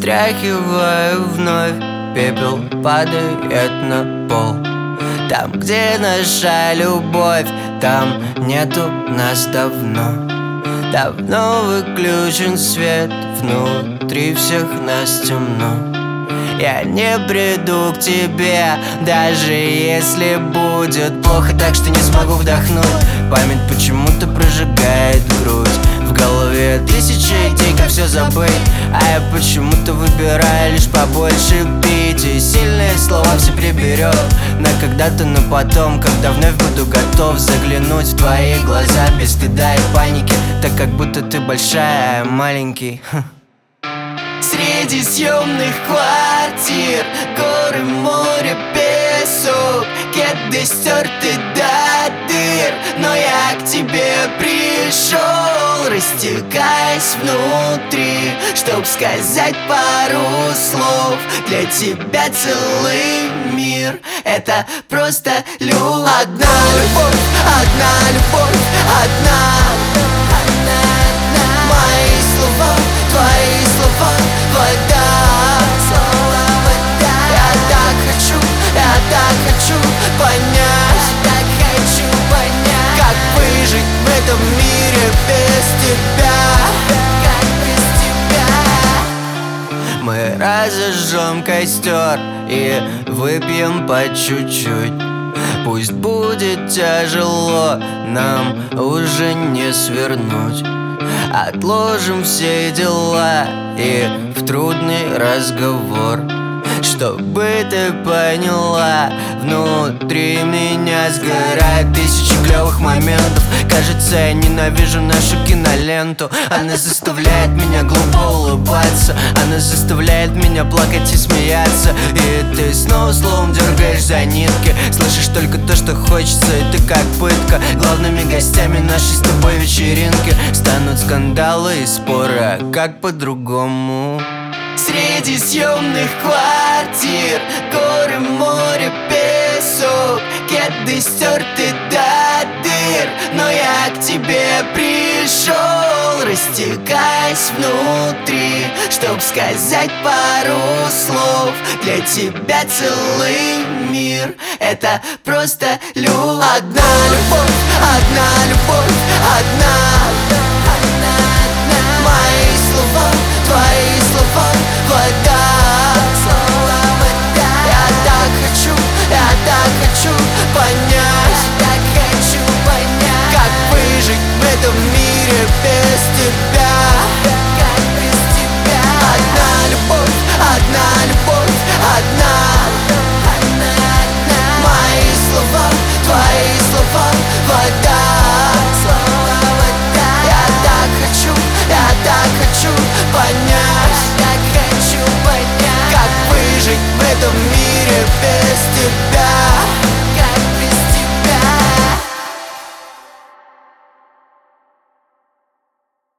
Встряхиваю вновь, пепел падает на пол. Там, где наша любовь, там нету нас давно. Давно выключен свет, внутри всех нас темно. Я не приду к тебе, даже если будет плохо, так что не смогу вдохнуть. Память почему-то прожигает грудь. В голове тысячи идей, как все забыть, а я почему-то выбираю лишь побольше пить. И сильные слова все приберет на когда-то, на потом, когда вновь буду готов заглянуть в твои глаза без стыда и паники, так как будто ты большая, а я маленький. Среди съемных квартир, горы, море, песок, кеды стерты до дыр, но я к тебе пришел, растекаясь внутри, чтоб сказать пару слов. Для тебя целый мир — это просто любовь. Одна любовь, одна любовь, одна. Мои слова, твои слова, вода. Я так хочу понять, как выжить в этом мире без тебя. Мы разожжем костер и выпьем по чуть-чуть. Пусть будет тяжело, нам уже не свернуть. Отложим все дела и в трудный разговор, чтобы ты поняла, внутри меня сгорает тысячи клевых моментов. Кажется, я ненавижу нашу киноленту. Она заставляет меня глупо улыбаться, она заставляет меня плакать и смеяться. И ты снова словом дергаешь за нитки, слышишь только то, что хочется, и ты как пытка. Главными гостями нашей с тобой вечеринки станут скандалы и споры, а как по-другому? Среди съемных квартир, горы, море, песок, кеды стерты до дыр, но я к тебе пришел, растекаясь внутри, чтоб сказать пару слов. Для тебя целый мир — это просто любовь. Одна любовь, одна любовь, одна. Мои слова, твои слова, вода.